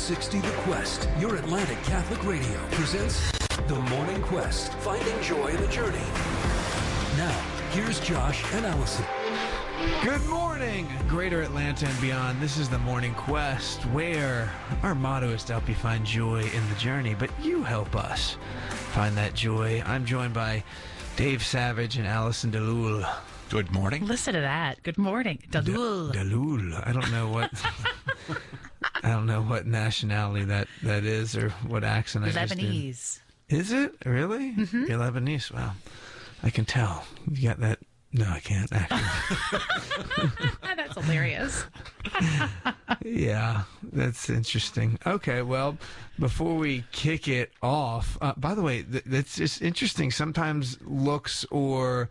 360 The Quest, your Atlantic Catholic Radio, presents The Morning Quest, finding joy in the journey. Now, here's Josh and Allison. Good morning, Greater Atlanta and beyond. This is The Morning Quest, where our motto is to help you find joy in the journey, but you help us find that joy. I'm joined by Dave Savage and Allison DeLul. Good morning. Listen to that. Good morning. Dalul. DeLul. I don't know what... I don't know what nationality that is or what accent I just did. Lebanese. Is it? Really? Mm-hmm. You're Lebanese? Wow. I can tell. You got that... No, I can't, actually. That's hilarious. Yeah, that's interesting. Okay, well, before we kick it off, by the way, that's just interesting. Sometimes looks or,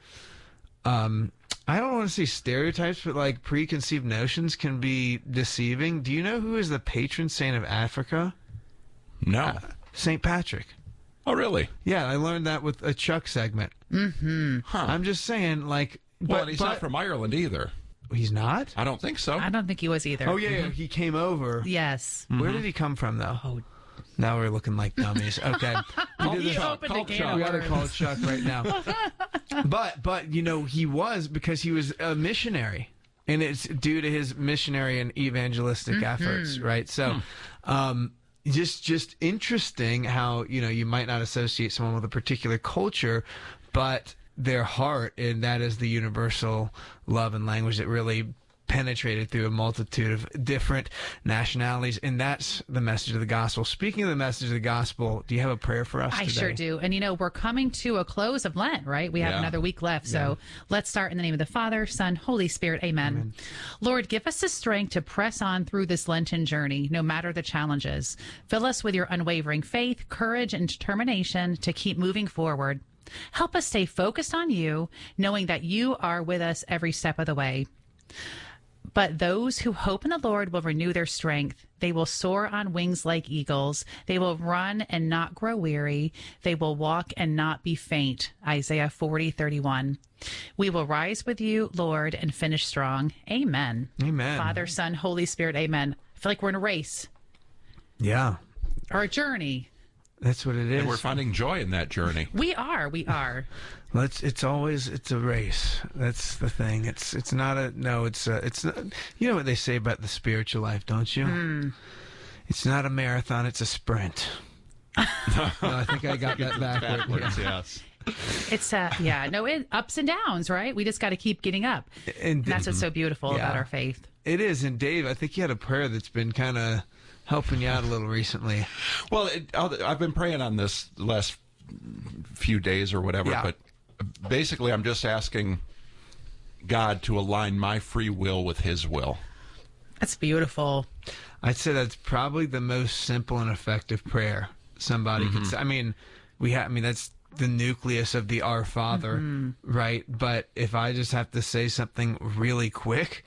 I don't want to say stereotypes, but like preconceived notions can be deceiving. Do you know who is the patron saint of Africa? No. St. Patrick. Oh, really? Yeah, I learned that with a Chuck segment. Mm-hmm. Huh. I'm just saying, like... Well, he's not from Ireland either. He's not? I don't think so. I don't think he was either. Oh, yeah, he came over. Yes. Where did he come from, though? Oh. Now we're looking like dummies. Okay. You opened a can of We got to worms. call Chuck right now. But, you know, he was, because he was a missionary. And it's due to his missionary and evangelistic efforts, right? So, just interesting how, you know, you might not associate someone with a particular culture, but their heart, and that is the universal love and language that really penetrated through a multitude of different nationalities, and that's the message of the gospel. Speaking of the message of the gospel, do you have a prayer for us today? I sure do. And, you know, we're coming to a close of Lent, right? We have another week left. So let's start in the name of the Father, Son, Holy Spirit. Amen. Lord, give us the strength to press on through this Lenten journey, no matter the challenges. Fill us with your unwavering faith, courage, and determination to keep moving forward. Help us stay focused on you, knowing that you are with us every step of the way. But those who hope in the Lord will renew their strength. They will soar on wings like eagles. They will run and not grow weary. They will walk and not be faint. Isaiah 40:31. We will rise with you, Lord, and finish strong. Amen. Amen. Father, Son, Holy Spirit. Amen. I feel like we're in a race Yeah, or a journey. that's what it is. And we're finding joy in that journey. We are. Well, it's a race. That's the thing. It's not, you know what they say about the spiritual life, don't you? It's not a marathon, it's a sprint. No, I think I got that backwards. Yes. It's ups and downs, right? We just got to keep getting up. And That's what's so beautiful about our faith. It is. And Dave, I think you had a prayer that's been kind of helping you out a little recently. Well, I've been praying on this the last few days or whatever, but basically I'm just asking God to align my free will with his will. That's beautiful. I'd say that's probably the most simple and effective prayer somebody could say. I mean, that's the nucleus of the Our Father, right? But if I just have to say something really quick,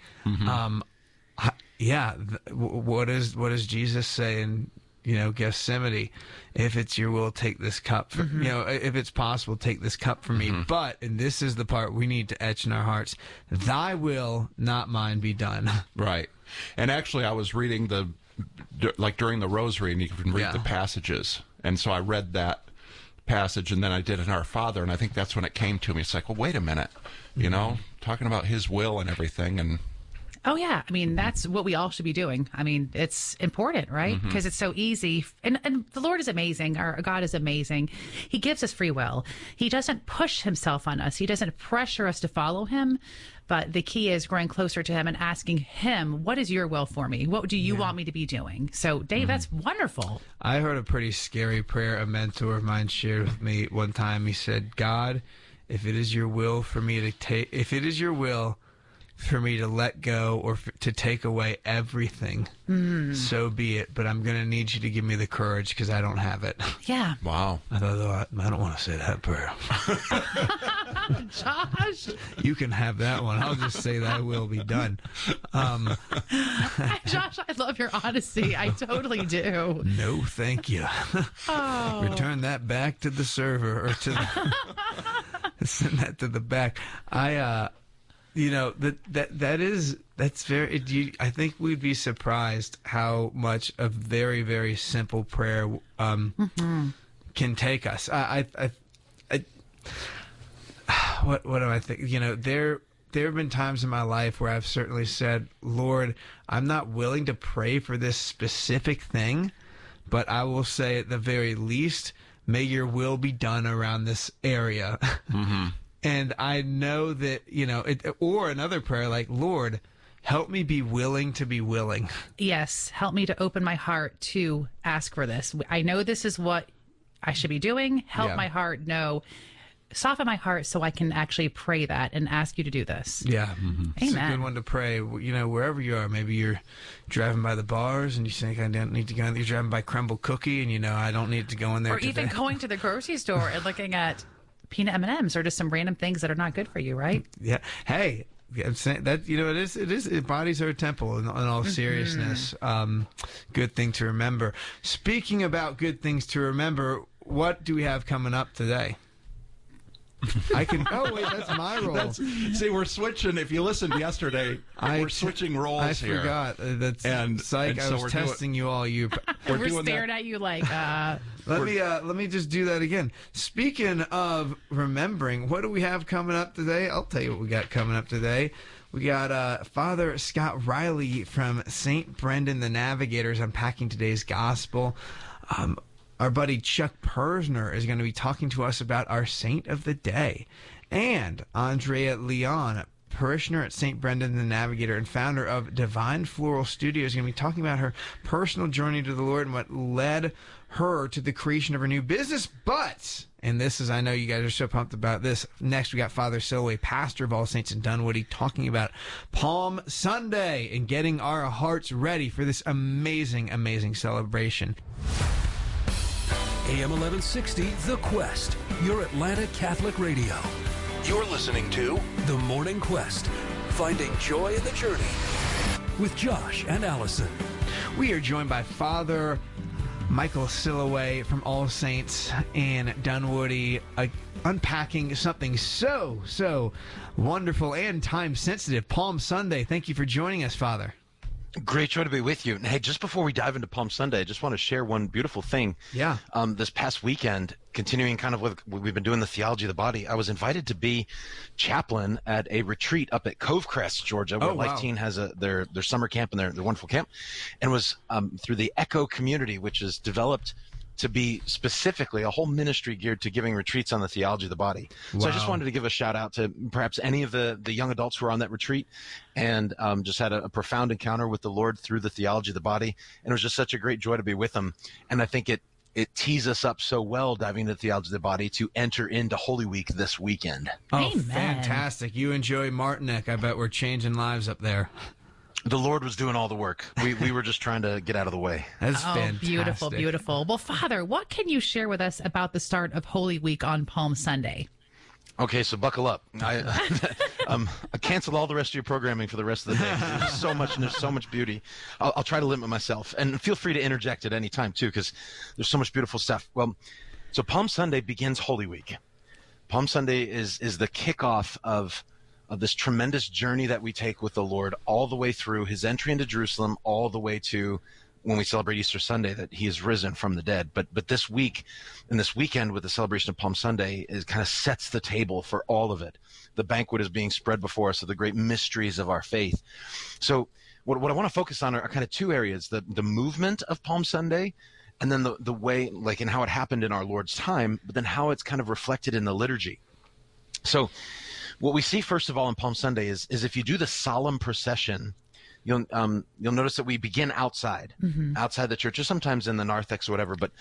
what does Jesus say in, you know, Gethsemane? If it's your will, take this cup. You know, if it's possible, take this cup from me. But, and this is the part we need to etch in our hearts, thy will, not mine, be done. Right. And actually, I was reading during the rosary, and you can read the passages. And so I read that passage, and then I did an Our Father, and I think that's when it came to me. It's like, well, wait a minute, you know, talking about his will and everything, and Oh, yeah. I mean, that's what we all should be doing. I mean, it's important, right? Because it's so easy. And the Lord is amazing. Our God is amazing. He gives us free will. He doesn't push himself on us. He doesn't pressure us to follow him. But the key is growing closer to him and asking him, what is your will for me? What do you want me to be doing? So, Dave, that's wonderful. I heard a pretty scary prayer a mentor of mine shared with me one time. He said, God, if it is your will for me to let go or to take away everything, so be it. But I'm going to need you to give me the courage because I don't have it. Yeah. Wow. I thought, I don't want to say that prayer. Josh. You can have that one. I'll just say thy will be done. Josh, I love your honesty. I totally do. No, thank you. Return that back to the server or to the, send that to the back. that's very. I think we'd be surprised how much a very, very simple prayer can take us. What do I think? There have been times in my life where I've certainly said, Lord, I'm not willing to pray for this specific thing, but I will say at the very least, may your will be done around this area. Mm-hmm. And I know that, or another prayer like, Lord, help me be willing to be willing. Yes. Help me to open my heart to ask for this. I know this is what I should be doing. Help my heart know. Soften my heart so I can actually pray that and ask you to do this. Yeah. Mm-hmm. Amen. It's a good one to pray, wherever you are. Maybe you're driving by the bars and you think, I don't need to go in there. You're driving by Crumble Cookie and I don't need to go in there Or even going to the grocery store and looking at peanut M&Ms or just some random things that are not good for you, right? Yeah. Hey, I'm saying that, it is, bodies are a temple in all seriousness. Good thing to remember. Speaking about good things to remember, what do we have coming up today? Oh, wait, that's my role. See, we're switching. If you listened yesterday, we're switching roles here. I forgot. Psych. I was testing you all. We're staring at you like, Let me just do that again. Speaking of remembering, what do we have coming up today? I'll tell you what we got coming up today. We got Father Scott Riley from St. Brendan the Navigators unpacking today's gospel. Our buddy Chuck Persner is going to be talking to us about our saint of the day. And Andrea Leon, parishioner at St. Brendan the Navigator and founder of Divine Floral Studios, is going to be talking about her personal journey to the Lord and what led her to the creation of her new business. But, and this is, I know you guys are so pumped about this, next we got Father Silway, pastor of All Saints in Dunwoody, talking about Palm Sunday and getting our hearts ready for this amazing, amazing celebration. AM 1160, The Quest, your Atlanta Catholic radio. You're listening to The Morning Quest, finding joy in the journey with Josh and Allison. We are joined by Father Michael Silway from All Saints in Dunwoody, unpacking something so wonderful and time-sensitive, Palm Sunday. Thank you for joining us, Father. Great joy to be with you. And hey, just before we dive into Palm Sunday, I just want to share one beautiful thing. Yeah. This past weekend, continuing kind of with what we've been doing, the theology of the body, I was invited to be chaplain at a retreat up at Cove Crest, Georgia, where Life Teen has their summer camp and their wonderful camp, and was through the Echo community, which is developed to be specifically a whole ministry geared to giving retreats on the theology of the body. Wow. So I just wanted to give a shout out to perhaps any of the young adults who are on that retreat and just had a profound encounter with the Lord through the theology of the body. And it was just such a great joy to be with them. And I think it tees us up so well, diving into the theology of the body, to enter into Holy Week this weekend. Oh, Amen. Fantastic. You enjoy Martinique. I bet we're changing lives up there. The Lord was doing all the work. We were just trying to get out of the way. That's fantastic. Beautiful, beautiful. Well, Father, what can you share with us about the start of Holy Week on Palm Sunday? Okay, so buckle up. I canceled all the rest of your programming for the rest of the day. There's so much, and there's so much beauty. I'll try to limit myself, and feel free to interject at any time too, because there's so much beautiful stuff. Well, so Palm Sunday begins Holy Week. Palm Sunday is the kickoff of this tremendous journey that we take with the Lord all the way through his entry into Jerusalem, all the way to when we celebrate Easter Sunday, that he is risen from the dead. But this week and this weekend with the celebration of Palm Sunday is kind of sets the table for all of it. The banquet is being spread before us of the great mysteries of our faith. So what I want to focus on are kind of two areas, the movement of Palm Sunday, and then the way, like, in how it happened in our Lord's time, but then how it's kind of reflected in the liturgy. So what we see, first of all, on Palm Sunday is if you do the solemn procession, you'll notice that we begin outside the church, or sometimes in the narthex or whatever. But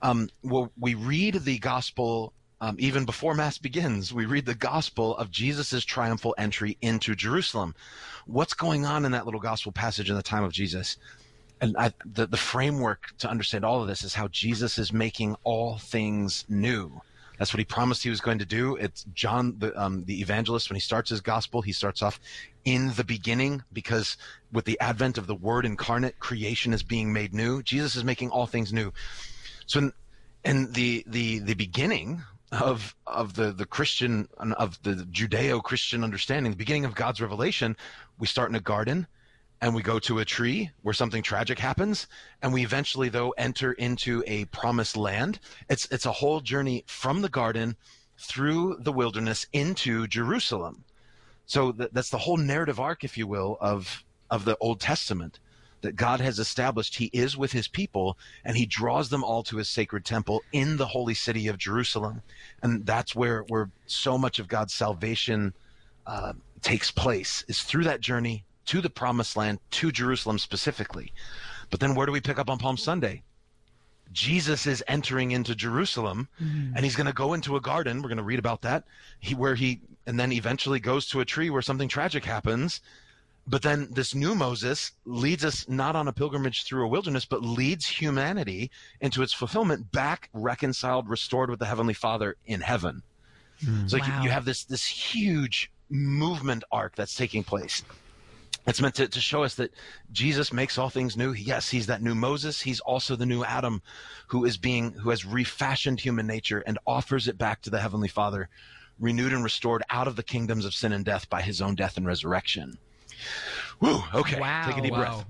we read the gospel even before Mass begins. We read the gospel of Jesus' triumphal entry into Jerusalem. What's going on in that little gospel passage in the time of Jesus? And the framework to understand all of this is how Jesus is making all things new. That's what he promised he was going to do. It's John, the evangelist, when he starts his gospel, he starts off in the beginning, because with the advent of the Word incarnate, creation is being made new. Jesus is making all things new. So in the beginning of the Christian, of the Judeo-Christian understanding, the beginning of God's revelation, we start in a garden and we go to a tree where something tragic happens, and we eventually, though, enter into a promised land. It's a whole journey from the garden through the wilderness into Jerusalem. So that's the whole narrative arc, if you will, of the Old Testament, that God has established. He is with his people, and he draws them all to his sacred temple in the holy city of Jerusalem. And that's where so much of God's salvation takes place, is through that journey to the promised land, to Jerusalem specifically. But then where do we pick up on Palm Sunday? Jesus is entering into Jerusalem, and he's going to go into a garden. We're going to read about that, and then eventually goes to a tree where something tragic happens. But then this new Moses leads us not on a pilgrimage through a wilderness, but leads humanity into its fulfillment, back reconciled, restored with the Heavenly Father in heaven. It's like you have this huge movement arc that's taking place. It's meant to show us that Jesus makes all things new. Yes, he's that new Moses. He's also the new Adam who has refashioned human nature and offers it back to the Heavenly Father, renewed and restored out of the kingdoms of sin and death by his own death and resurrection. Woo, okay. Wow. Take a deep breath.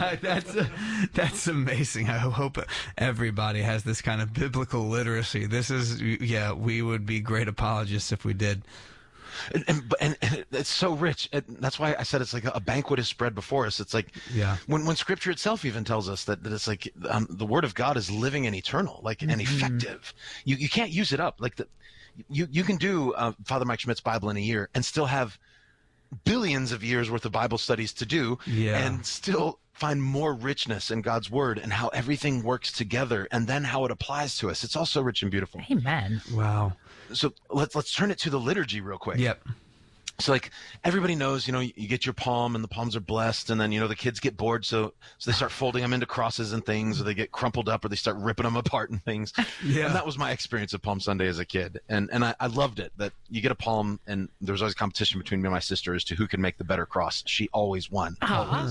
That's amazing. I hope everybody has this kind of biblical literacy. We would be great apologists if we did. And it's so rich. That's why I said it's like a banquet is spread before us. It's like when Scripture itself even tells us that it's like the Word of God is living and eternal, like and effective. You can't use it up. Like you can do Father Mike Schmidt's Bible in a year and still have billions of years worth of Bible studies to do, and still find more richness in God's Word and how everything works together, and then how it applies to us. It's all so rich and beautiful. Amen. Wow. So let's turn it to the liturgy real quick. Yep. So like everybody knows, you get your palm and the palms are blessed, and then the kids get bored, so they start folding them into crosses and things, or they get crumpled up, or they start ripping them apart and things. Yeah. And that was my experience of Palm Sunday as a kid, and I loved it. That you get a palm, and there was always competition between me and my sister as to who could make the better cross. She always won. Always.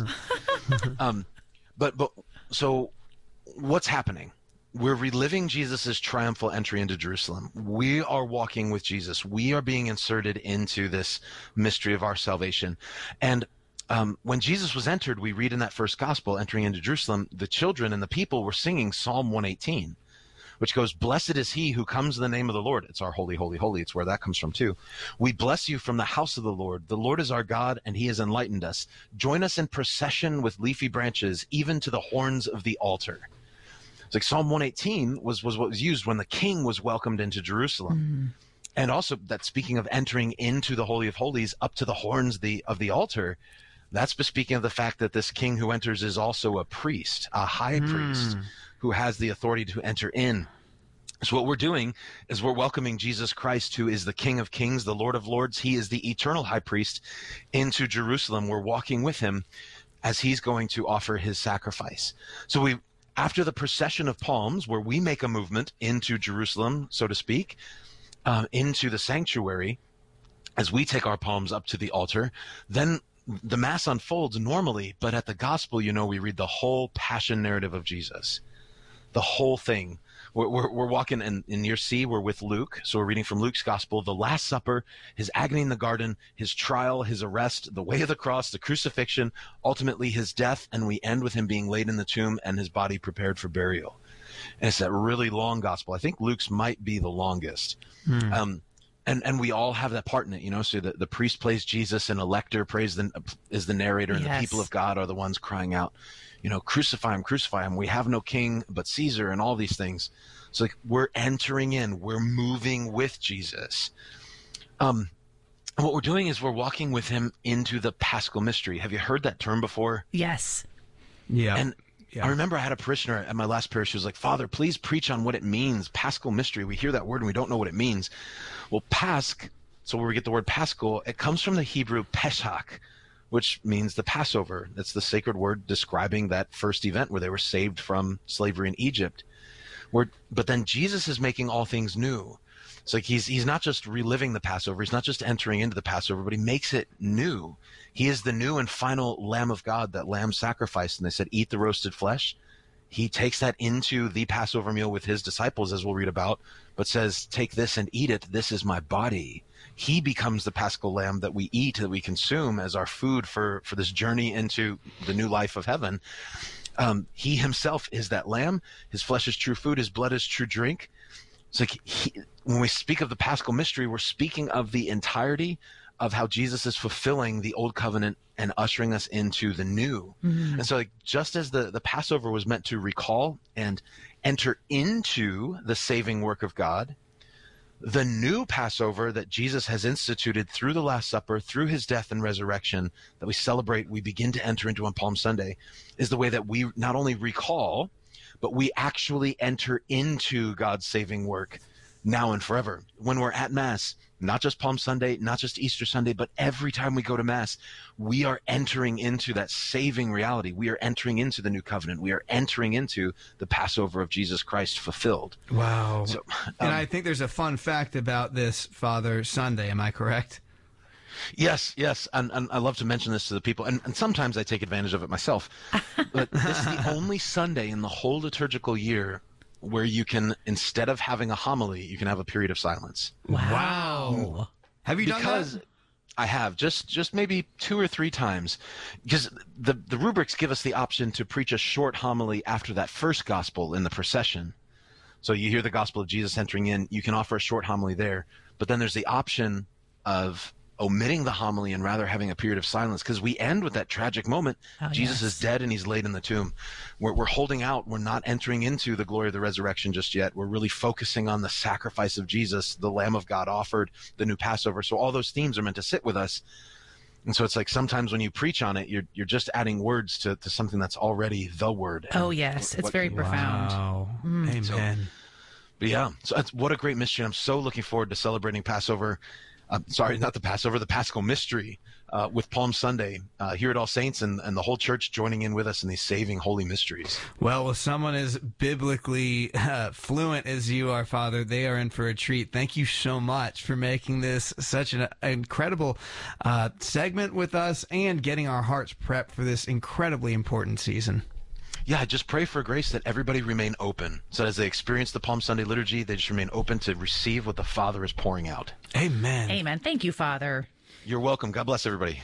But so what's happening? We're reliving Jesus' triumphal entry into Jerusalem. We are walking with Jesus. We are being inserted into this mystery of our salvation. And when Jesus was entered, we read in that first gospel, entering into Jerusalem, the children and the people were singing Psalm 118, which goes, "Blessed is he who comes in the name of the Lord." It's our holy, holy, holy. It's where that comes from too. "We bless you from the house of the Lord. The Lord is our God, and he has enlightened us. Join us in procession with leafy branches, even to the horns of the altar." It's like Psalm 118 was what was used when the king was welcomed into Jerusalem. And also that, speaking of entering into the Holy of Holies up to the horns of the altar, that's speaking of the fact that this king who enters is also a priest, a high priest, who has the authority to enter in. So what we're doing is we're welcoming Jesus Christ, who is the King of Kings, the Lord of Lords. He is the eternal high priest, into Jerusalem. We're walking with him as he's going to offer his sacrifice. So after the procession of palms, where we make a movement into Jerusalem, so to speak, into the sanctuary, as we take our palms up to the altar, then the Mass unfolds normally, but at the Gospel, we read the whole passion narrative of Jesus, the whole thing. We're walking in year C, we're with Luke. So we're reading from Luke's Gospel, the Last Supper, his agony in the garden, his trial, his arrest, the way of the cross, the crucifixion, ultimately his death, and we end with him being laid in the tomb and his body prepared for burial. And it's that really long Gospel. I think Luke's might be the longest. And we all have that part in it, so the priest plays Jesus, and a lector is the narrator, and the people of God are the ones crying out, crucify him, crucify him. We have no king but Caesar, and all these things. So like we're entering in, we're moving with Jesus. And what we're doing is we're walking with him into the Paschal mystery. Have you heard that term before? Yes. Yeah. And I remember I had a parishioner at my last parish who was like, "Father, please preach on what it means, Paschal mystery. We hear that word and we don't know what it means." Well, Pasch, so where we get the word Paschal, it comes from the Hebrew Pesach, which means the Passover. That's the sacred word describing that first event where they were saved from slavery in Egypt. But then Jesus is making all things new. It's like he's not just reliving the Passover. He's not just entering into the Passover, but he makes it new. He is the new and final Lamb of God, that lamb sacrificed. And they said, "Eat the roasted flesh. he takes that into the Passover meal with his disciples, as we'll read about, but says, take this and eat it. This is my body. He becomes the Paschal lamb that we eat, that we consume as our food for this journey into the new life of heaven. He himself is that lamb. His flesh is true food. His blood is true drink. It's like when we speak of the Paschal mystery, we're speaking of the entirety of how Jesus is fulfilling the old covenant and ushering us into the new. Mm-hmm. And so like, just as the Passover was meant to recall and enter into the saving work of God, the new Passover that Jesus has instituted through the Last Supper, through his death and resurrection, that we celebrate, we begin to enter into on Palm Sunday, is the way that we not only recall, but we actually enter into God's saving work now and forever. When we're at Mass, not just Palm Sunday, not just Easter Sunday, but every time we go to Mass, we are entering into that saving reality. We are entering into the new covenant. We are entering into the Passover of Jesus Christ fulfilled. Wow. So, and I think there's a fun fact about this, Father Sunday. Am I correct? Yes. And I love to mention this to the people, and sometimes I take advantage of it myself. But this is the only Sunday in the whole liturgical year where you can, instead of having a homily, you can have a period of silence. Wow. Have you done that? I have, just maybe 2 or 3 times, because the rubrics give us the option to preach a short homily after that first gospel in the procession. So you hear the gospel of Jesus entering in, you can offer a short homily there, but then there's the option of omitting the homily and rather having a period of silence, because we end with that tragic moment. Jesus is dead and he's laid in the tomb. We're holding out. We're not entering into the glory of the resurrection just yet. We're really focusing on the sacrifice of Jesus, the Lamb of God offered, the new Passover. So all those themes are meant to sit with us. And so it's like sometimes when you preach on it, you're just adding words to something that's already the word. Oh, yes. It's very profound. Wow. Amen. So what a great mystery. I'm so looking forward to celebrating Passover. Sorry, not the Passover, the Paschal Mystery with Palm Sunday here at All Saints and the whole church joining in with us in these saving holy mysteries. Well, with someone as biblically fluent as you are, Father, they are in for a treat. Thank you so much for making this such an incredible segment with us and getting our hearts prepped for this incredibly important season. Yeah, I just pray for grace that everybody remain open. So as they experience the Palm Sunday liturgy, they just remain open to receive what the Father is pouring out. Amen. Amen. Thank you, Father. You're welcome. God bless everybody.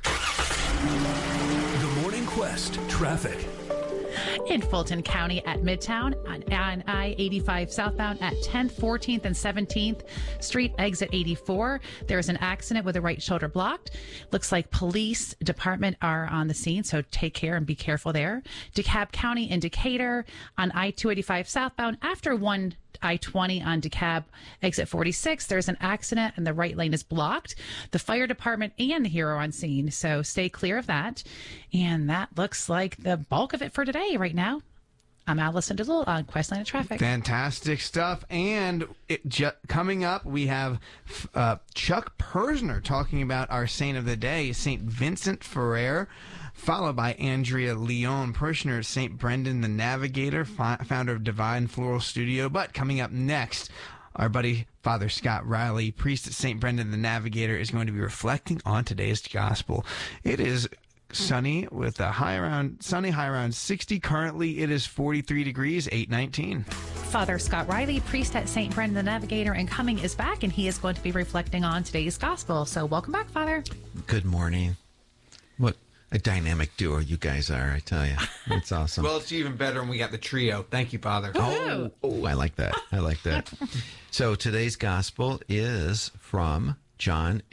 The Morning Quest traffic. In Fulton County at Midtown on I-85 southbound at 10th, 14th, and 17th Street, exit 84. There's an accident with the right shoulder blocked. Looks like police department are on the scene, so take care and be careful there. DeKalb County in Decatur on I-285 southbound after I-20 on DeKalb, exit 46. There's an accident and the right lane is blocked. The fire department and here are on scene, so stay clear of that. And that looks like the bulk of it for today right now. I'm Allison Dizzle on Questline of Traffic. Fantastic stuff. And coming up, we have Chuck Persner talking about our saint of the day, St. Vincent Ferrer, followed by Andrea Leon, parishioner of St. Brendan the Navigator, founder of Divine Floral Studio. But coming up next, our buddy Father Scott Riley, priest at St. Brendan the Navigator, is going to be reflecting on today's gospel. It is sunny with a high around 60. Currently, it is 43 degrees, 8:19. Father Scott Riley, priest at St. Brendan the Navigator and Cumming, is back, and he is going to be reflecting on today's gospel. So welcome back, Father. Good morning. What a dynamic duo you guys are, I tell you. It's awesome. Well, it's even better when we got the trio. Thank you, Father. Oh, I like that. So today's gospel is from John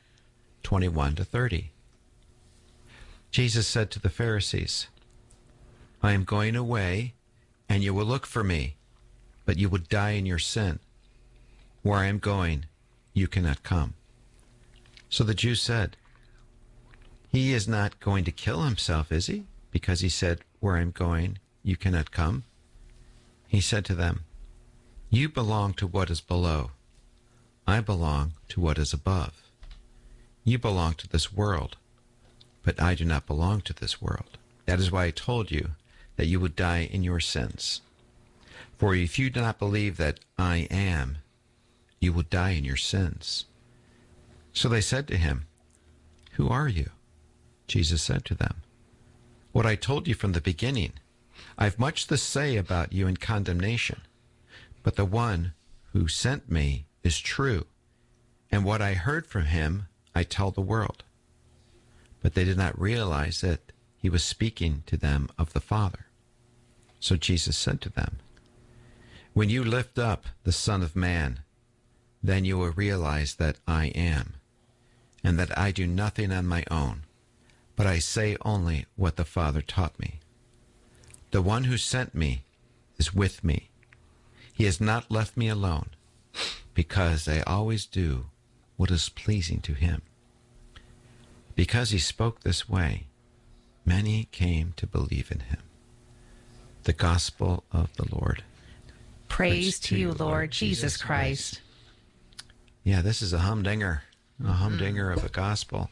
8:21-30. Jesus said to the Pharisees, I am going away, and you will look for me, but you will die in your sin. Where I am going, you cannot come. So the Jews said, he is not going to kill himself, is he? Because he said, where I am going, you cannot come. He said to them, you belong to what is below. I belong to what is above. You belong to this world, but I do not belong to this world. That is why I told you that you would die in your sins. For if you do not believe that I am, you will die in your sins. So they said to him, who are you? Jesus said to them, what I told you from the beginning. I've much to say about you in condemnation, but the one who sent me is true, and what I heard from him I tell the world. But they did not realize that he was speaking to them of the Father. So Jesus said to them, when you lift up the Son of Man, then you will realize that I am, and that I do nothing on my own, but I say only what the Father taught me. The one who sent me is with me. He has not left me alone, because I always do what is pleasing to him. Because he spoke this way, many came to believe in him. The Gospel of the Lord. Praise to you, Lord Jesus Christ. Yeah, this is a humdinger of a gospel.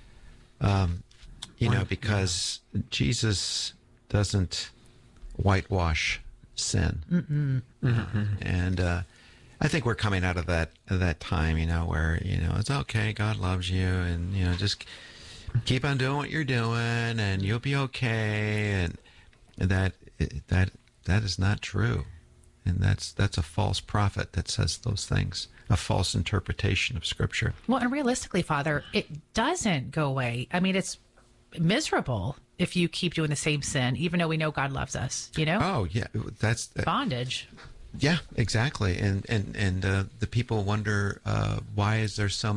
Because Jesus doesn't whitewash sin. And I think we're coming out of that time, where, it's okay, God loves you, and, just keep on doing what you're doing, and you'll be okay, and that is not true. And that's a false prophet that says those things, a false interpretation of Scripture. Well, and realistically, Father, it doesn't go away. I mean, it's miserable if you keep doing the same sin, even though we know God loves us, Oh, yeah. That's bondage. Yeah, exactly. And the people wonder, why is there so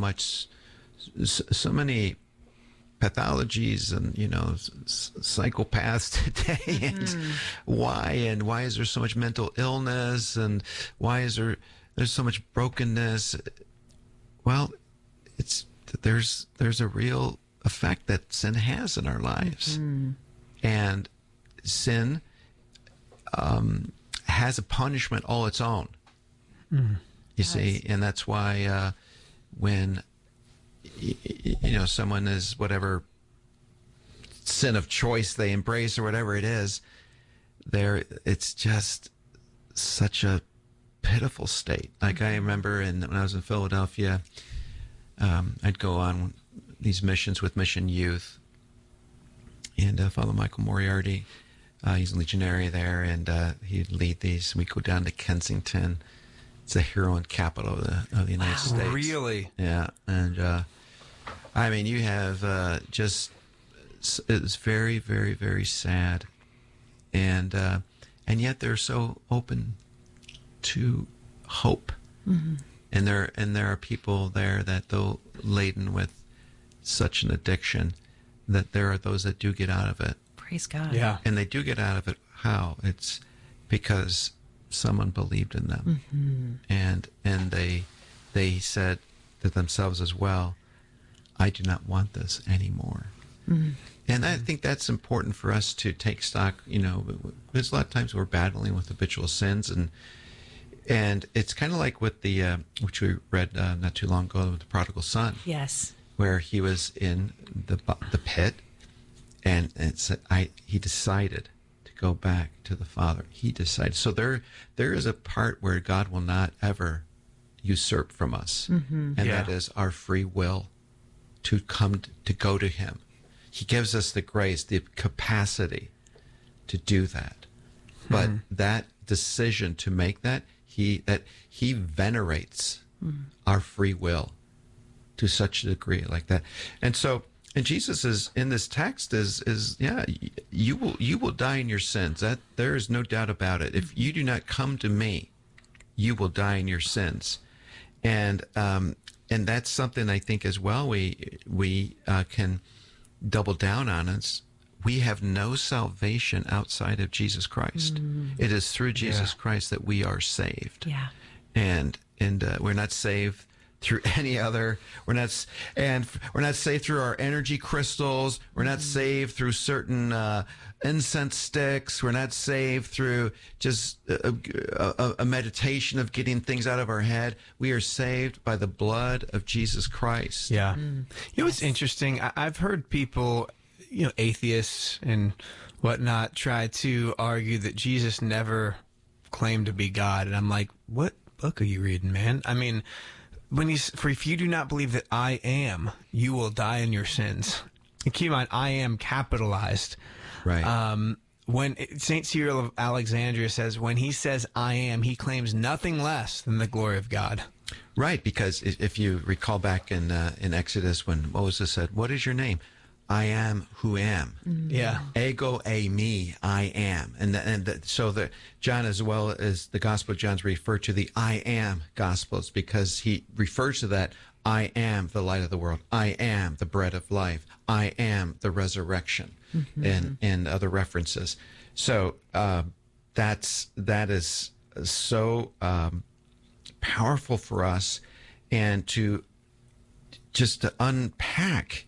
many pathologies and psychopaths today, and why is there so much mental illness, and why is there's so much brokenness? Well, there's a real effect that sin has in our lives, and sin has a punishment all its own. You see, and that's why when someone is whatever sin of choice they embrace or whatever it is, it's just such a pitiful state. Like I remember when I was in Philadelphia, I'd go on these missions with Mission Youth, and Father Michael Moriarty, he's a legionary there, and he'd lead these. We go down to Kensington. It's the heroin capital of the United States. Really? Yeah, and I mean, you have it's very, very, very sad, and yet they're so open to hope, and there are people there that, though laden with such an addiction, that there are those that do get out of it. Praise God. Yeah, and they do get out of it. How? It's because someone believed in them, and they said to themselves as well, I do not want this anymore. And I think that's important for us to take stock, because a lot of times we're battling with habitual sins, and it's kind of like with the which we read not too long ago with the prodigal son. Yes. Where he was in the pit, and he decided to go back to the Father. He decided. So there is a part where God will not ever usurp from us, and that is our free will to come to go to Him. He gives us the grace, the capacity to do that. But that decision to make that, he venerates our free will to such a degree like that. And Jesus is in this text is you will die in your sins. That there is no doubt about it. If you do not come to me, you will die in your sins. And that's something I think as well we can double down on. Is we have no salvation outside of Jesus Christ. It is through Jesus Christ that we are saved. Yeah. And we're not saved through any other. We're not saved through our energy crystals. We're not saved through certain incense sticks. We're not saved through just a meditation of getting things out of our head. We are saved by the blood of Jesus Christ. Yeah. You know what's interesting? I've heard people, atheists and whatnot, try to argue that Jesus never claimed to be God. And I'm like, what book are you reading, man? I mean, for if you do not believe that I am, you will die in your sins. And keep in mind, I am capitalized. Right. when St. Cyril of Alexandria says, when he says I am, he claims nothing less than the glory of God. Right, because if you recall back in Exodus when Moses said, "What is your name?" I am who am. Yeah. Ego eimi, I am. So John, as well as the Gospel of John's refer to the I am Gospels, because he refers to that. I am the light of the world. I am the bread of life. I am the resurrection, and other references. So that is so powerful for us, and to unpack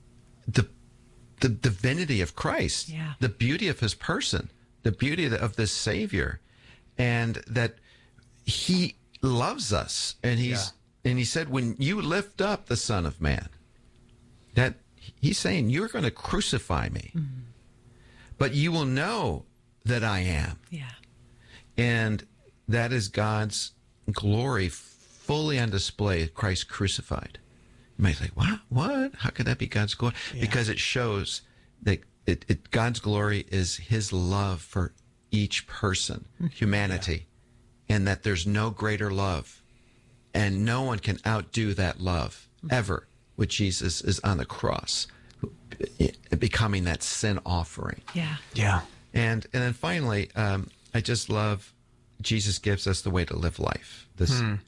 the divinity of Christ, the beauty of his person, the beauty of this Savior, and that he loves us. And he said, when you lift up the Son of Man, that he's saying, you're going to crucify me, but you will know that I am. Yeah. And that is God's glory fully on display, Christ crucified. You might say, what? How could that be God's glory? Yeah. Because it shows that God's glory is his love for each person, humanity, and that there's no greater love, and no one can outdo that love ever, which Jesus is on the cross, becoming that sin offering. Yeah. Yeah. And then finally, I just love Jesus gives us the way to live life, to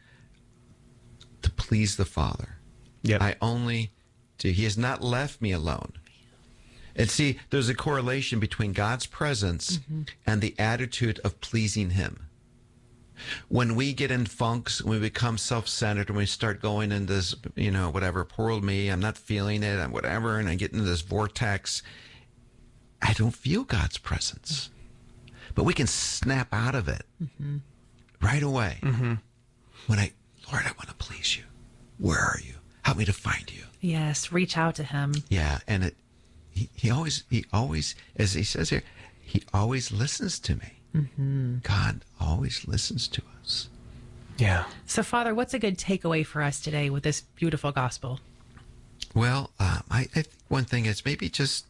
please the Father. Yep. He has not left me alone. And see, there's a correlation between God's presence and the attitude of pleasing him. When we get in funks, when we become self-centered, and we start going in this, whatever, poor old me, I'm not feeling it, and whatever, and I get into this vortex, I don't feel God's presence. But we can snap out of it right away. When Lord, I want to please you. Where are you? Help me to find you. Yes, reach out to him. Yeah, and he always, as he says here, he always listens to me. God always listens to us. Yeah. So, Father, what's a good takeaway for us today with this beautiful gospel? Well, I think one thing is maybe just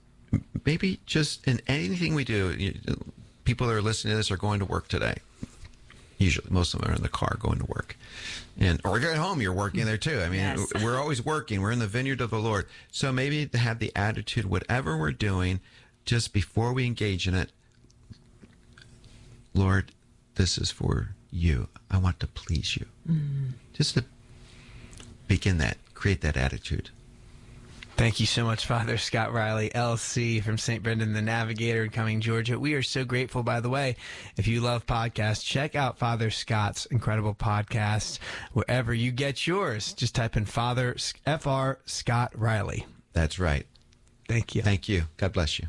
in anything we do, people that are listening to this are going to work today. Usually, most of them are in the car going to work. Or you're at home, you're working there too. I mean, we're always working. We're in the vineyard of the Lord. So maybe to have the attitude, whatever we're doing, just before we engage in it, Lord, this is for you. I want to please you. Just to create that attitude. Thank you so much, Father Scott Riley, LC from St. Brendan the Navigator in Cumming, Georgia. We are so grateful, by the way. If you love podcasts, check out Father Scott's incredible podcast wherever you get yours. Just type in Father F.R. Scott Riley. That's right. Thank you. Thank you. God bless you.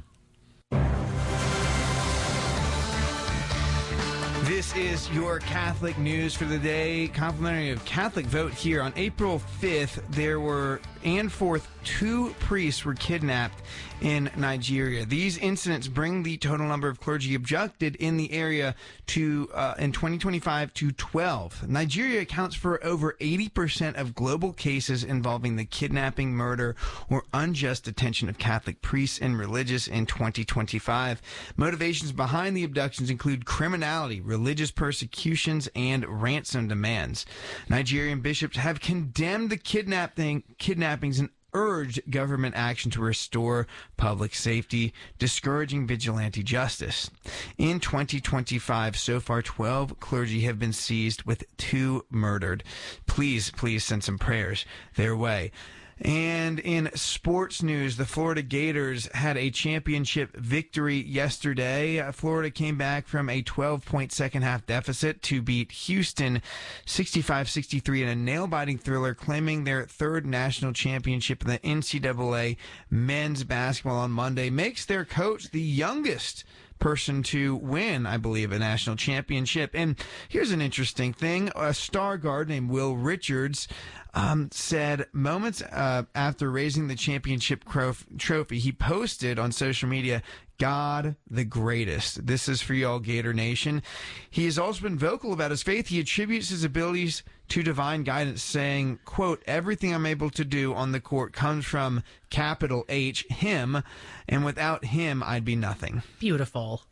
This is your Catholic news for the day. Complimentary of Catholic Vote here. On April 5th, there were, and 4th, 2 priests were kidnapped in Nigeria. These incidents bring the total number of clergy abducted in the area to, in 2025 to 12. Nigeria accounts for over 80% of global cases involving the kidnapping, murder, or unjust detention of Catholic priests and religious in 2025. Motivations behind the abductions include criminality, religious persecutions, and ransom demands. Nigerian bishops have condemned the kidnappings and urged government action to restore public safety, discouraging vigilante justice. In 2025, so far, 12 clergy have been seized with 2 murdered. Please send some prayers their way. And in sports news, the Florida Gators had a championship victory yesterday. Florida came back from a 12-point second-half deficit to beat Houston 65-63 in a nail-biting thriller, claiming their 3rd national championship in the NCAA men's basketball on Monday. Makes their coach the youngest person to win, I believe, a national championship. And here's an interesting thing. A star guard named Will Richards said moments after raising the championship trophy, he posted on social media, "God the greatest." This is for y'all, Gator Nation. He has also been vocal about his faith. He attributes his abilities to divine guidance saying, quote, everything I'm able to do on the court comes from capital H, him, and without him, I'd be nothing. Beautiful.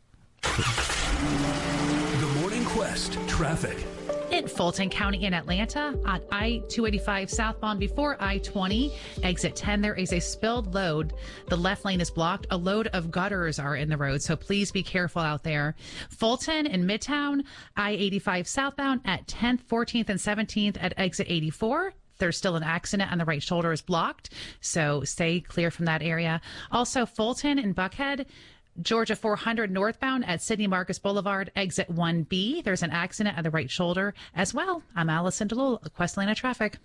The Morning Quest traffic. In Fulton County in Atlanta, on I-285 southbound before I-20, exit 10, there is a spilled load. The left lane is blocked. A load of gutters are in the road, so please be careful out there. Fulton in Midtown, I-85 southbound at 10th, 14th, and 17th at exit 84. There's still an accident and the right shoulder is blocked, so stay clear from that area. Also, Fulton in Buckhead, Georgia 400 northbound at Sidney Marcus Boulevard, exit 1B. There's an accident at the right shoulder as well. I'm Allison DeLull, Quest Atlanta Traffic.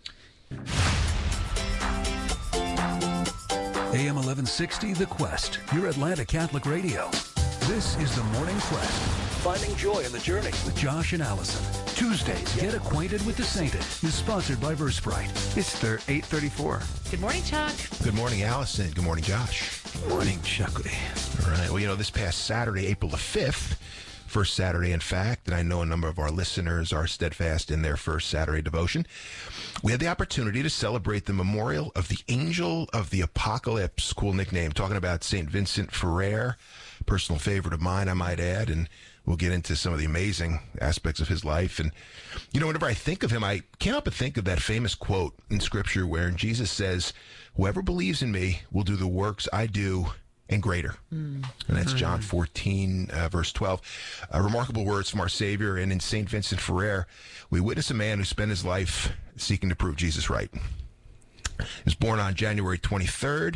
AM 1160, The Quest, your Atlanta Catholic radio. This is the Morning Quest. Finding joy in the journey with Josh and Allison. Tuesdays, Get Acquainted with the Sainted is sponsored by Versprite. It's 8:34. Good morning, Chuck. Good morning, Allison. Good morning, Josh. Good morning, Chuckley. All right. Well, this past Saturday, April the 5th, first Saturday, in fact, and I know a number of our listeners are steadfast in their first Saturday devotion, we had the opportunity to celebrate the memorial of the Angel of the Apocalypse. Cool nickname. Talking about St. Vincent Ferrer, personal favorite of mine, I might add, and we'll get into some of the amazing aspects of his life. And, whenever I think of him, I can't help but think of that famous quote in Scripture where Jesus says, whoever believes in me will do the works I do and greater. And that's John 14, verse 12. Remarkable words from our Savior. And in St. Vincent Ferrer, we witness a man who spent his life seeking to prove Jesus right. He was born on January 23rd,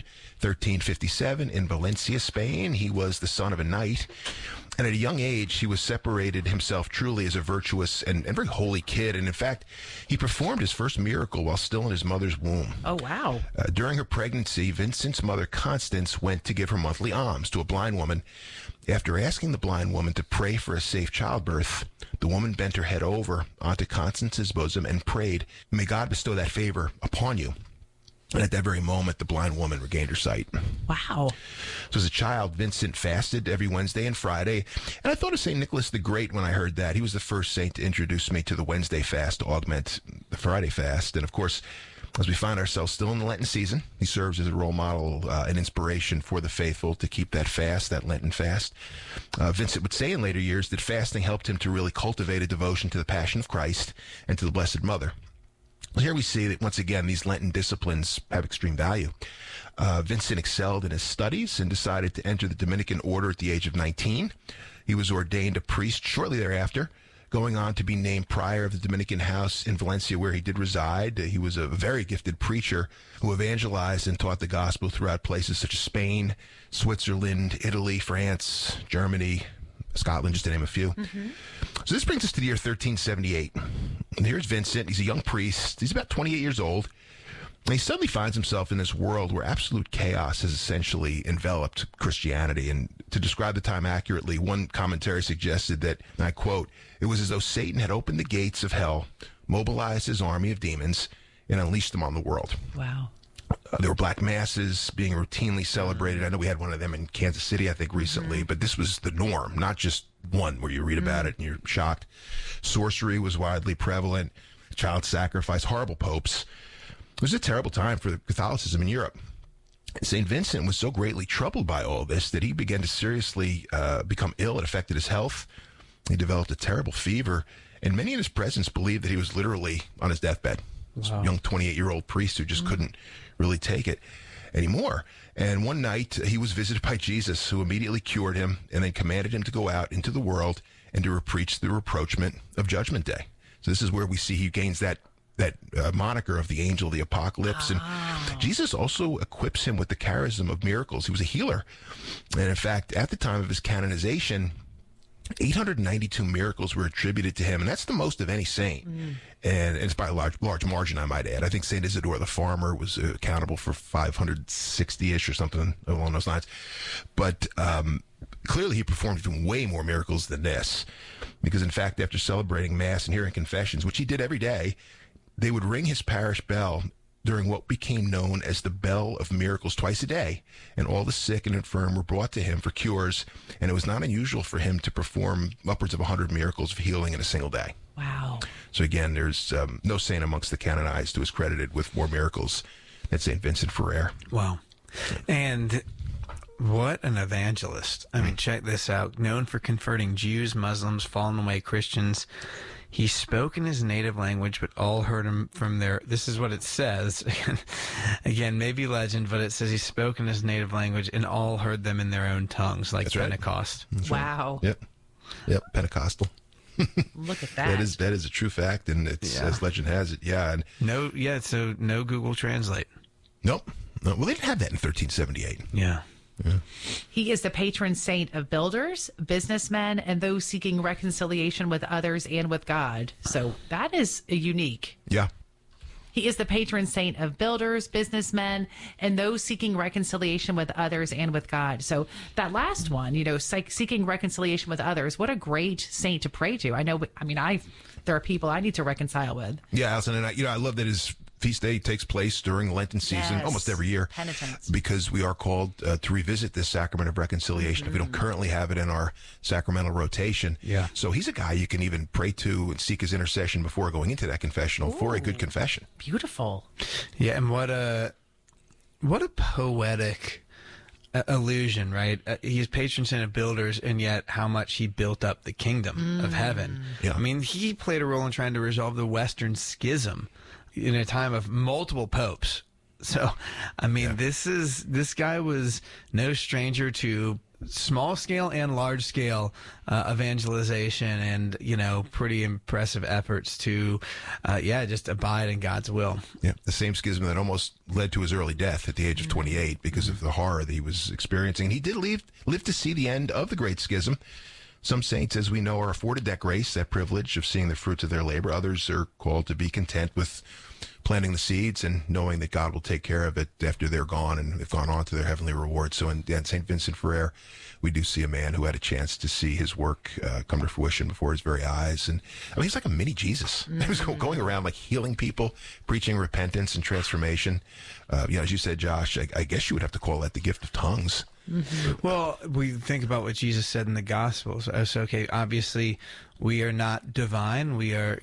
1357 in Valencia, Spain. He was the son of a knight. And at a young age, he was separated himself truly as a virtuous and very holy kid. And in fact, he performed his first miracle while still in his mother's womb. Oh, wow. During her pregnancy, Vincent's mother, Constance, went to give her monthly alms to a blind woman. After asking the blind woman to pray for a safe childbirth, the woman bent her head over onto Constance's bosom and prayed, "May God bestow that favor upon you." And at that very moment, the blind woman regained her sight. Wow. So as a child, Vincent fasted every Wednesday and Friday. And I thought of St. Nicholas the Great when I heard that. He was the first saint to introduce me to the Wednesday fast to augment the Friday fast. And of course, as we find ourselves still in the Lenten season, he serves as a role model and inspiration for the faithful to keep that fast, that Lenten fast. Vincent would say in later years that fasting helped him to really cultivate a devotion to the Passion of Christ and to the Blessed Mother. Here we see that, once again, these Lenten disciplines have extreme value. Vincent excelled in his studies and decided to enter the Dominican order at the age of 19. He was ordained a priest shortly thereafter, going on to be named prior of the Dominican house in Valencia, where he did reside. He was a very gifted preacher who evangelized and taught the gospel throughout places such as Spain, Switzerland, Italy, France, Germany, Scotland, just to name a few. So this brings us to the year 1378. And here's Vincent. He's a young priest. He's about 28 years old. And he suddenly finds himself in this world where absolute chaos has essentially enveloped Christianity. And to describe the time accurately, one commentary suggested that, and I quote, "It was as though Satan had opened the gates of hell, mobilized his army of demons, and unleashed them on the world." Wow. There were black masses being routinely celebrated. I know we had one of them in Kansas City, I think, recently, but this was the norm, not just one where you read about it and you're shocked. Sorcery was widely prevalent, child sacrifice, horrible popes. It was a terrible time for Catholicism in Europe. St. Vincent was so greatly troubled by all this that he began to seriously become ill. It affected his health. He developed a terrible fever, and many in his presence believed that he was literally on his deathbed. Wow. Young 28-year-old priest who just couldn't really take it anymore. And one night he was visited by Jesus, who immediately cured him and then commanded him to go out into the world and to preach the reproachment of Judgment Day. So this is where we see he gains that moniker of the Angel of the Apocalypse. And Jesus also equips him with the charism of miracles. He was a healer. And in fact, at the time of his canonization, 892 miracles were attributed to him, and that's the most of any saint. And it's by a large margin, I might add. I think St. Isidore the Farmer was accountable for 560-ish or something along those lines. But clearly he performed even way more miracles than this, because in fact, after celebrating Mass and hearing confessions, which he did every day, they would ring his parish bell during what became known as the Bell of Miracles twice a day, and all the sick and infirm were brought to him for cures, and it was not unusual for him to perform upwards of 100 miracles of healing in a single day. Wow. So again, there's no saint amongst the canonized who is credited with more miracles than St. Vincent Ferrer. Wow. And what an evangelist. I mean, check this out. Known for converting Jews, Muslims, fallen away Christians. He spoke in his native language, but all heard him from their... This is what it says. Again, maybe legend, but it says he spoke in his native language and all heard them in their own tongues, like That's right. Pentecost. That's Wow. Right. Yep, Pentecostal. Look at that. That is a true fact, and it's as legend has it. Yeah. And so no Google Translate. Nope. No, well, they didn't have that in 1378. Yeah. He is the patron saint of builders, businessmen, and those seeking reconciliation with others and with God. So that is unique. Yeah. He is the patron saint of builders, businessmen, and those seeking reconciliation with others and with God. So that last one, seeking reconciliation with others, what a great saint to pray to. There are people I need to reconcile with. Yeah, Allison, and I love that his feast day takes place during Lenten season almost every year. Penitence. Because we are called to revisit this sacrament of reconciliation if we don't currently have it in our sacramental rotation. Yeah. So he's a guy you can even pray to and seek his intercession before going into that confessional for a good confession. Beautiful. Yeah, and what a poetic illusion, right? He's patron saint of builders, and yet how much he built up the kingdom of heaven. Yeah. I mean, he played a role in trying to resolve the Western Schism in a time of multiple popes. So, I mean, this guy was no stranger to small scale and large scale evangelization and, pretty impressive efforts to, just abide in God's will. Yeah, the same schism that almost led to his early death at the age of 28 because of the horror that he was experiencing. He did live to see the end of the Great Schism. Some saints, as we know, are afforded that grace, that privilege of seeing the fruits of their labor. Others are called to be content with planting the seeds and knowing that God will take care of it after they're gone and have gone on to their heavenly reward. So in St. Vincent Ferrer, we do see a man who had a chance to see his work come to fruition before his very eyes. And he's like a mini Jesus. He was going around like healing people, preaching repentance and transformation. As you said, Josh, I guess you would have to call that the gift of tongues. Mm-hmm. Well, we think about what Jesus said in the Gospels. So, okay, obviously, we are not divine. We are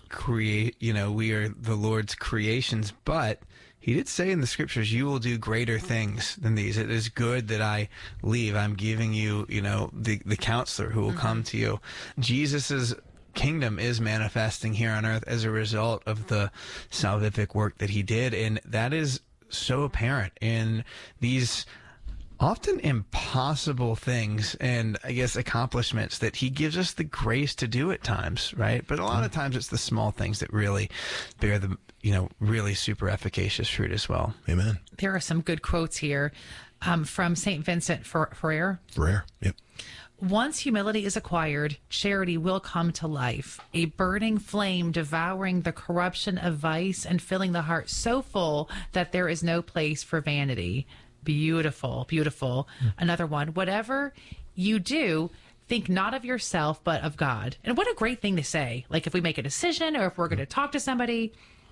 we are the Lord's creations. But he did say in the Scriptures, "You will do greater things than these." It is good that I leave. I'm giving you, the counselor who will come to you. Jesus's kingdom is manifesting here on earth as a result of the salvific work that he did, and that is so apparent in these often impossible things and I guess accomplishments that he gives us the grace to do at times, right? But a lot of times it's the small things that really bear the, really super efficacious fruit as well. Amen. There are some good quotes here from St. Vincent Ferrer. Ferrer, yep. Once humility is acquired, charity will come to life, a burning flame devouring the corruption of vice and filling the heart so full that there is no place for vanity. Beautiful, beautiful. Another one. Whatever you do, think not of yourself, but of God. And what a great thing to say. Like if we make a decision or if we're going to talk to somebody,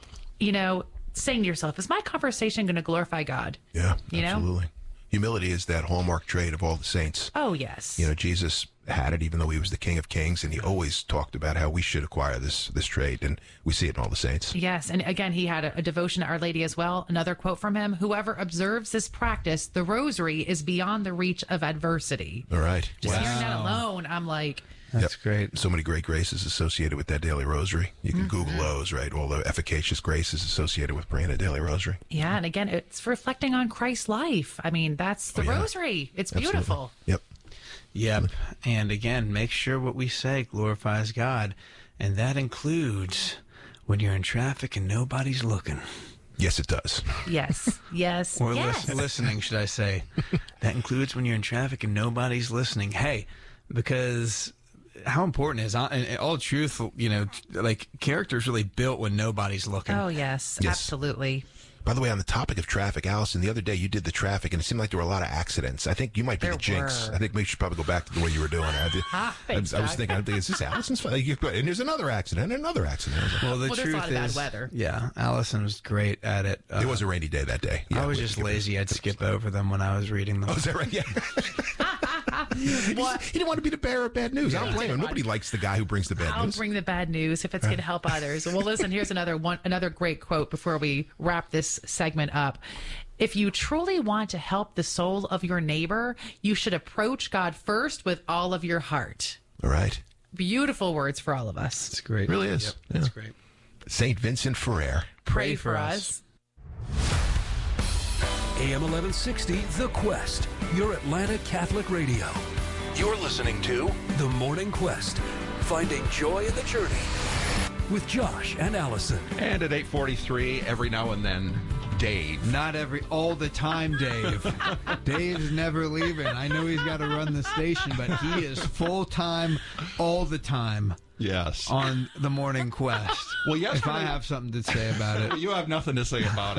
saying to yourself, is my conversation going to glorify God? Yeah, absolutely. Humility is that hallmark trait of all the saints. Oh, yes. Jesus had it even though he was the King of Kings, and he always talked about how we should acquire this trait, and we see it in all the saints. Yes, and again, he had a devotion to Our Lady as well. Another quote from him, "Whoever observes this practice, the rosary is beyond the reach of adversity." All right. Just hearing that alone, I'm like... That's great. So many great graces associated with that daily rosary. You can Google those, right? All the efficacious graces associated with praying a daily rosary. Yeah, and again, it's reflecting on Christ's life. I mean, that's the rosary. It's beautiful. Absolutely. Yep. And again, make sure what we say glorifies God. And that includes when you're in traffic and nobody's looking. Yes, it does. Yes. Or yes. listening, should I say. That includes when you're in traffic and nobody's listening. Hey, because how important is, in all truth, character's really built when nobody's looking. Oh, yes. Absolutely. By the way, on the topic of traffic, Allison, the other day you did the traffic, and it seemed like there were a lot of accidents. I think you might be the jinx. I think we should probably go back to the way you were doing it. I was thinking, is this Allison's? And there's another accident and another accident. Well, there's truth a lot of is, bad weather. Yeah, Allison was great at it. It was a rainy day that day. Yeah, I was just lazy. I'd skip over them when I was reading them. Oh, is that right? Yeah. He didn't want to be the bearer of bad news. I don't blame him. Nobody likes the guy who brings the bad I'll news. bring the bad news if it's going to help others. Well, listen, here's another great quote before we wrap this segment up. If you truly want to help the soul of your neighbor, you should approach God first with all of your heart. All right. Beautiful words for all of us. It's great. It really is. Yep, that's great. St. Vincent Ferrer. Pray for us. AM 1160, The Quest, your Atlanta Catholic radio. You're listening to The Morning Quest, finding joy in the journey with Josh and Allison. And at 8:43, every now and then, Dave. Not all the time, Dave. Dave's never leaving. I know he's got to run the station, but he is full time all the time. Yes. On the Morning Quest. Well, yesterday, if I have something to say about it. You have nothing to say about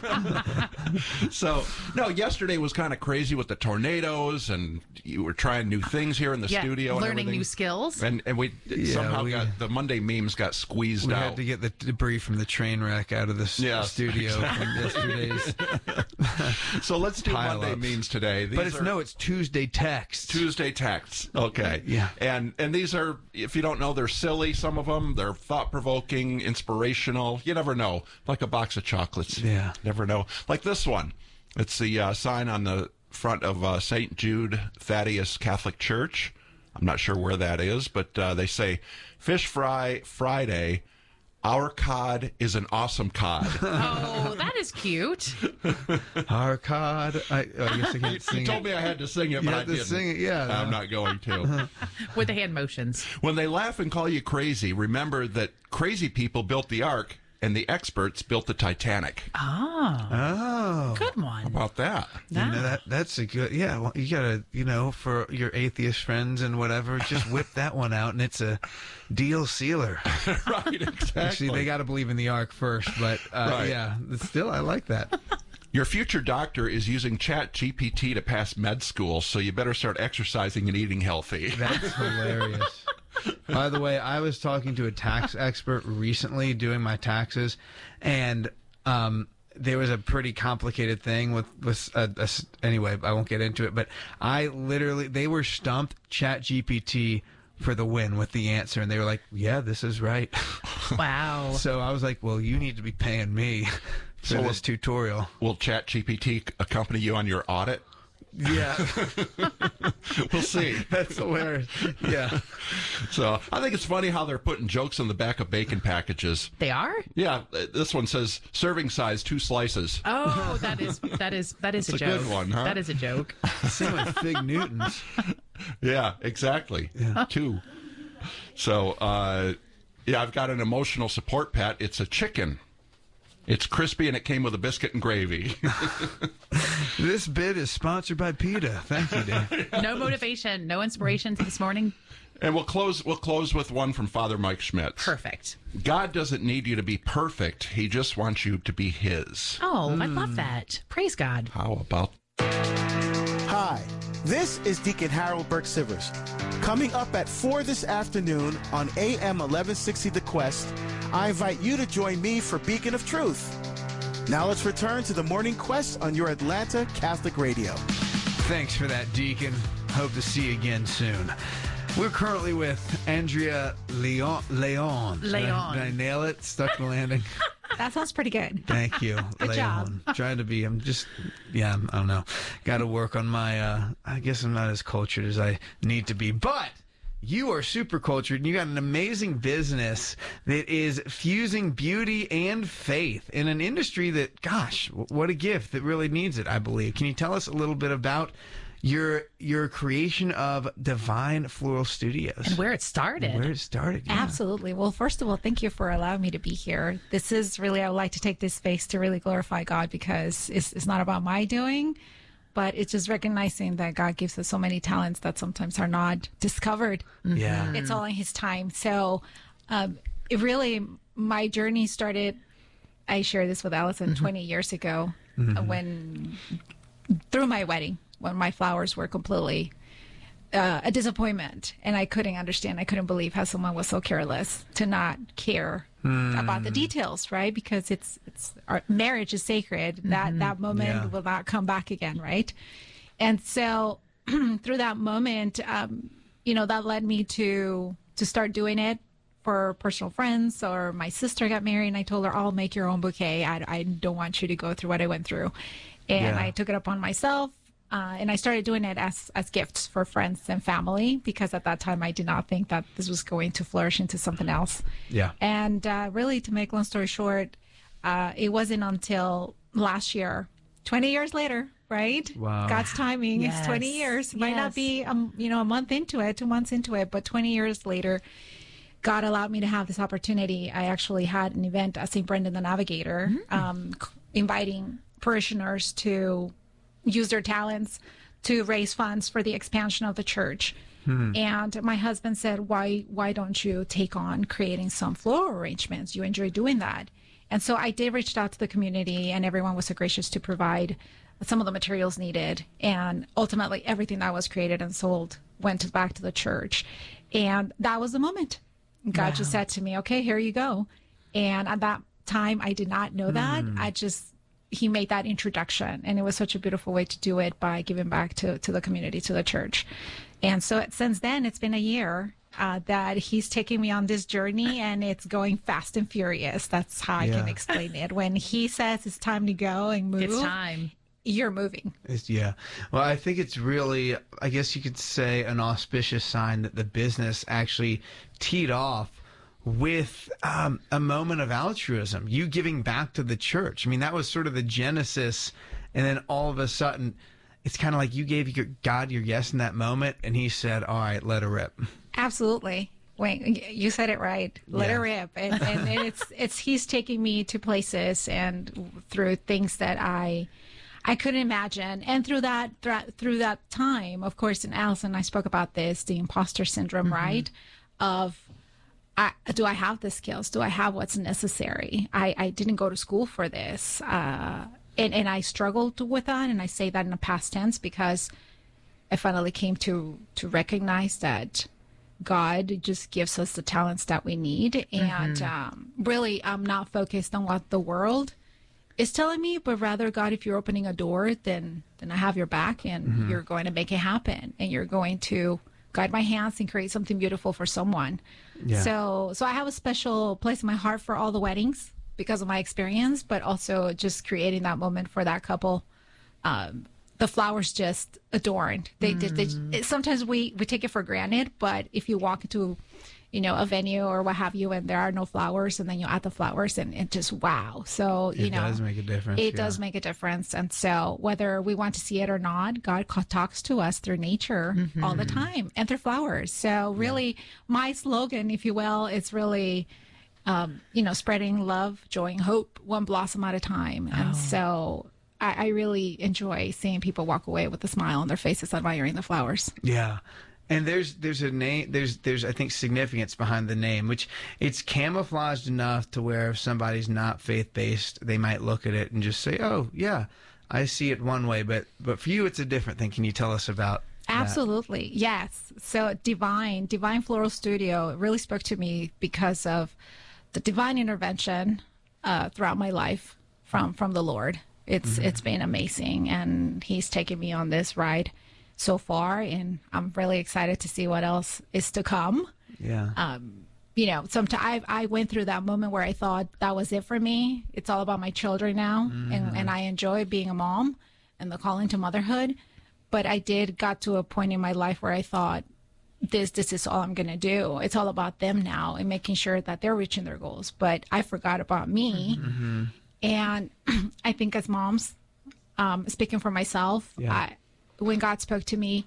it. So, no, yesterday was kind of crazy with the tornadoes, and you were trying new things here in the studio. Learning new skills. And we somehow got the Monday memes got squeezed out. We had to get the debris from the train wreck out of the studio from yesterday's. So let's do Monday memes today. It's Tuesday texts. Tuesday texts. Okay. Yeah. And these are, if you don't know, they're silly, some of them. They're thought-provoking, inspirational. You never know. Like a box of chocolates. Yeah. Never know. Like this one. It's the sign on the front of St. Jude Thaddeus Catholic Church. I'm not sure where that is, but they say, Fish Fry Friday, our cod is an awesome cod. Oh, that is cute. Our cod. I guess I can't sing it. You told me I had to sing it, but I didn't. Sing it, yeah. I'm not going to. With the hand motions. When they laugh and call you crazy, remember that crazy people built the Ark and the experts built the Titanic. Oh. Good one. How about that? You know, that's a good, well, you gotta, for your atheist friends and whatever, just whip that one out, and it's a deal sealer. Right, exactly. Actually, they gotta believe in the Ark first, but yeah, still, I like that. Your future doctor is using ChatGPT to pass med school, so you better start exercising and eating healthy. That's hilarious. By the way, I was talking to a tax expert recently doing my taxes, and there was a pretty complicated thing with anyway, I won't get into it, but they were stumped ChatGPT for the win with the answer, and they were like, yeah, this is right. Wow. So I was like, well, you need to be paying me for this tutorial. Will ChatGPT accompany you on your audit? Yeah. We'll see. That's hilarious. Yeah. So I think it's funny how they're putting jokes on the back of bacon packages. They are? Yeah. This one says serving size 2 slices. Oh, that is That's a a joke. good one, huh? That is a joke. Same with Fig Newtons. Yeah, exactly. Yeah. 2. So, I've got an emotional support pet. It's a chicken. It's crispy and it came with a biscuit and gravy. This bit is sponsored by PETA. Thank you, Dave. No motivation, no inspiration this morning. And we'll close with one from Father Mike Schmitz. Perfect. God doesn't need you to be perfect. He just wants you to be his. Oh, I love that. Praise God. How about Hi, this is Deacon Harold Burke Sivers. Coming up at 4 this afternoon on AM 1160 The Quest, I invite you to join me for Beacon of Truth. Now let's return to the Morning Quest on your Atlanta Catholic Radio. Thanks for that, Deacon. Hope to see you again soon. We're currently with Andrea Leon. Did I nail it? Stuck the landing. That sounds pretty good. Thank you. Good job. Trying to be, I don't know. Got to work on my, I guess I'm not as cultured as I need to be. But you are super cultured, and you got an amazing business that is fusing beauty and faith in an industry that, gosh, what a gift that really needs it, I believe. Can you tell us a little bit about your creation of Divine Floral Studios and where it started? Yeah. Absolutely. Well, first of all, thank you for allowing me to be here. This is really, I would like to take this space to really glorify God, because it's not about my doing, but it's just recognizing that God gives us so many talents that sometimes are not discovered. Yeah. It's all in His time. So it really, my journey started, I shared this with Allison 20 years ago through my wedding, when my flowers were completely a disappointment, and I couldn't understand. I couldn't believe how someone was so careless to not care about the details, right? Because it's our marriage is sacred. That moment will not come back again, right? And so through that moment, that led me to start doing it for personal friends. Or my sister got married, and I told her, I'll make your own bouquet. I don't want you to go through what I went through. And I took it upon myself. And I started doing it as gifts for friends and family, because at that time I did not think that this was going to flourish into something else. Yeah. And really, to make long story short, it wasn't until last year, 20 years later, right? Wow. God's timing is 20 years. Might not be, a month into it, 2 months into it, but 20 years later, God allowed me to have this opportunity. I actually had an event at St. Brendan the Navigator, inviting parishioners to use their talents to raise funds for the expansion of the church. And my husband said, why don't you take on creating some floral arrangements? You enjoy doing that. And so I did reach out to the community, and everyone was so gracious to provide some of the materials needed. And ultimately, everything that was created and sold went back to the church. And that was the moment. God just said to me, okay, here you go. And at that time, I did not know that. He made that introduction, and it was such a beautiful way to do it, by giving back to the community, to the church. And so since then, it's been a year that he's taking me on this journey, and it's going fast and furious. That's how I can explain it. When he says it's time to go and move, it's time. You're moving. Well, I think it's really, I guess you could say, an auspicious sign that the business actually teed off with a moment of altruism, you giving back to the church. I mean, that was sort of the genesis, and then all of a sudden, it's kind of like you gave God your yes in that moment, and he said, all right, let her rip. Absolutely. Wait, you said it right. Let her rip. And it's he's taking me to places and through things that I couldn't imagine. And through that time, of course, and Allison, I spoke about this, the imposter syndrome, right? Do I have the skills? Do I have what's necessary? I didn't go to school for this. And I struggled with that. And I say that in the past tense because I finally came to recognize that God just gives us the talents that we need. And really, I'm not focused on what the world is telling me, but rather, God, if you're opening a door, then I have your back, and you're going to make it happen, and you're going to guide my hands and create something beautiful for someone. So I have a special place in my heart for all the weddings because of my experience, but also just creating that moment for that couple. The flowers just adorned. They sometimes we take it for granted, but if you walk into, a venue or what have you, and there are no flowers, and then you add the flowers, and it just wow. So it does make a difference. It does make a difference, and so whether we want to see it or not, God talks to us through nature all the time and through flowers. So really, my slogan, if you will, is really, spreading love, joy, and hope, one blossom at a time. And so I really enjoy seeing people walk away with a smile on their faces, admiring the flowers. Yeah. And there's a name, there's I think significance behind the name, which it's camouflaged enough to where if somebody's not faith-based, they might look at it and just say, oh yeah, I see it one way, but for you it's a different thing. Can you tell us about Absolutely. That? Yes. So Divine Floral Studio really spoke to me because of the divine intervention throughout my life from the Lord. It's been amazing, and he's taken me on this ride so far, and I'm really excited to see what else is to come. Yeah. Sometimes I went through that moment where I thought that was it for me. It's all about my children now, and I enjoy being a mom and the calling to motherhood. But I got to a point in my life where I thought, this is all I'm going to do. It's all about them now and making sure that they're reaching their goals. But I forgot about me. And I think as moms, speaking for myself, when God spoke to me,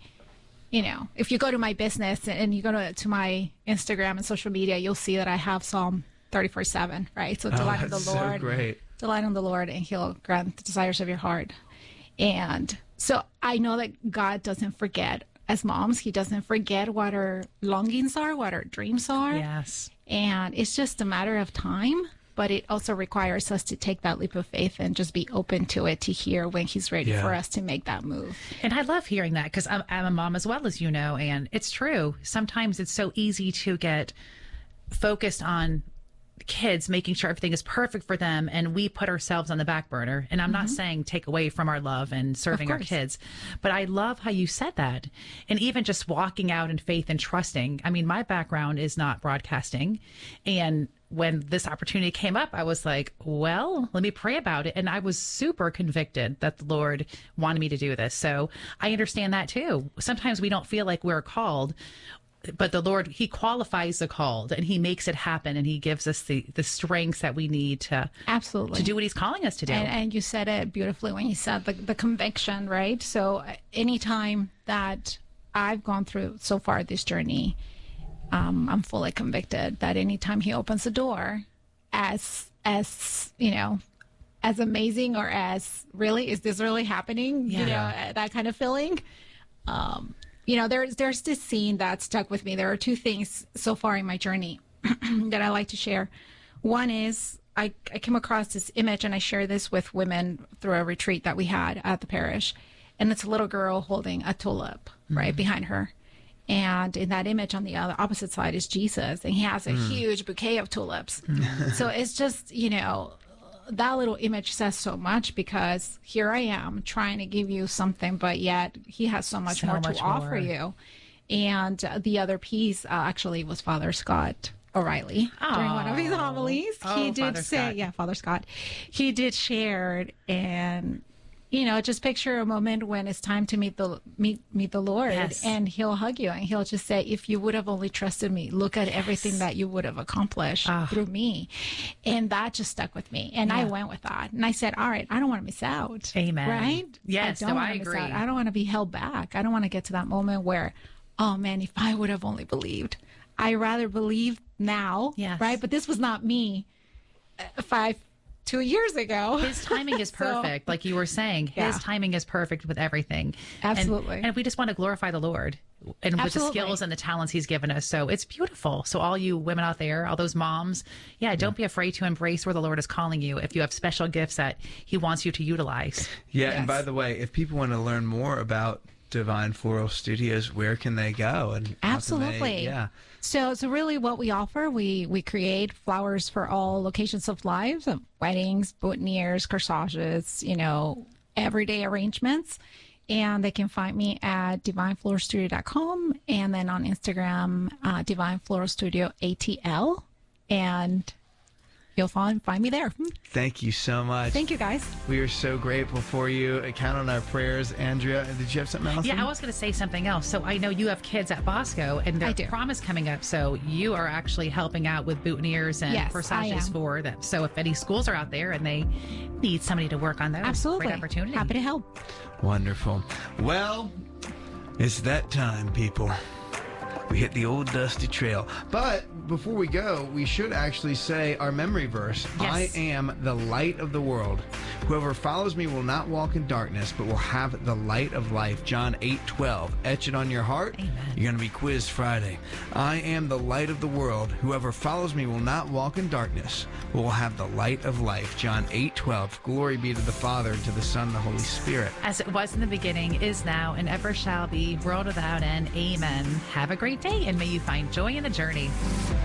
if you go to my business and you go to my Instagram and social media, you'll see that I have Psalm 34:7, right? So delight in the Lord. So great. Delight in the Lord, and he'll grant the desires of your heart. And so I know that God doesn't forget. As moms, he doesn't forget what our longings are, what our dreams are. Yes. And it's just a matter of time. But it also requires us to take that leap of faith and just be open to it, to hear when he's ready for us to make that move. And I love hearing that because I'm a mom as well, as you know, and it's true. Sometimes it's so easy to get focused on kids, making sure everything is perfect for them, and we put ourselves on the back burner. And I'm not saying take away from our love and serving our kids, but I love how you said that. And even just walking out in faith and trusting. I mean, my background is not broadcasting, and when this opportunity came up, I was like, well, let me pray about it. And I was super convicted that the Lord wanted me to do this. So I understand that too. Sometimes we don't feel like we're called, but the Lord, he qualifies the called, and he makes it happen, and he gives us the strengths that we need to absolutely to do what he's calling us to do. And you said it beautifully when you said the conviction, right? So anytime that I've gone through so far this journey, I'm fully convicted that anytime he opens the door, as you know, as amazing or as really, is this really happening? Yeah. You know, that kind of feeling. You know, there's this scene that stuck with me. There are two things so far in my journey that I like to share. One is I came across this image, and I share this with women through a retreat that we had at the parish. And it's a little girl holding a tulip right behind her. And in that image on the opposite side is Jesus, and he has a huge bouquet of tulips. So it's just, you know, that little image says so much, because here I am trying to give you something, but yet he has so much more to offer you. And the other piece actually was Father Scott O'Reilly during one of his homilies. He did Father say, Scott. Father Scott, he did share, and you know, just picture a moment when it's time to meet the Lord, Yes. and he'll hug you, and he'll just say, if you would have only trusted me, look at everything that you would have accomplished through me. And that just stuck with me. And I went with that. And I said, all right, I don't want to miss out. Amen. Right? Yes, I don't no, want I to miss agree. out. I don't want to be held back. I don't want to get to that moment where, oh man, if I would have only believed. I rather believe now, Yes. right? But this was not me 2 years ago. His timing is perfect, like you were saying. His timing is perfect with everything. Absolutely. And we just want to glorify the Lord, and with the Absolutely. skills and the talents he's given us. So it's beautiful. So all you women out there, all those moms, don't be afraid to embrace where the Lord is calling you if you have special gifts that he wants you to utilize. Yeah, and by the way, if people want to learn more about Divine Floral Studios, where can they go? And how can they- Absolutely. So really what we offer, we create flowers for all locations of lives, weddings, boutonnieres, corsages, you know, everyday arrangements. And they can find me at divinefloralstudio.com, and then on Instagram, Divine Floral Studio ATL. And you'll find me there. Thank you so much. Thank you, guys. We are so grateful for you. Count on our prayers. Andrea, did you have something else? Yeah, I was going to say something else. So I know you have kids at Bosco, and I their do. prom is coming up. So you are actually helping out with boutonnieres and Yes, I corsages am. for them. So if any schools are out there and they need somebody to work on those, Absolutely. great opportunity. Happy to help. Wonderful. Well, it's that time, people. We hit the old dusty trail. But before we go, we should actually say our memory verse. Yes. I am the light of the world. Whoever follows me will not walk in darkness, but will have the light of life. John 8:12. Etch it on your heart. Amen. You're going to be quizzed Friday. I am the light of the world. Whoever follows me will not walk in darkness, but will have the light of life. John 8:12. Glory be to the Father, and to the Son, and the Holy Spirit. As it was in the beginning, is now, and ever shall be, world without end. Amen. Have a great day, and may you find joy in the journey.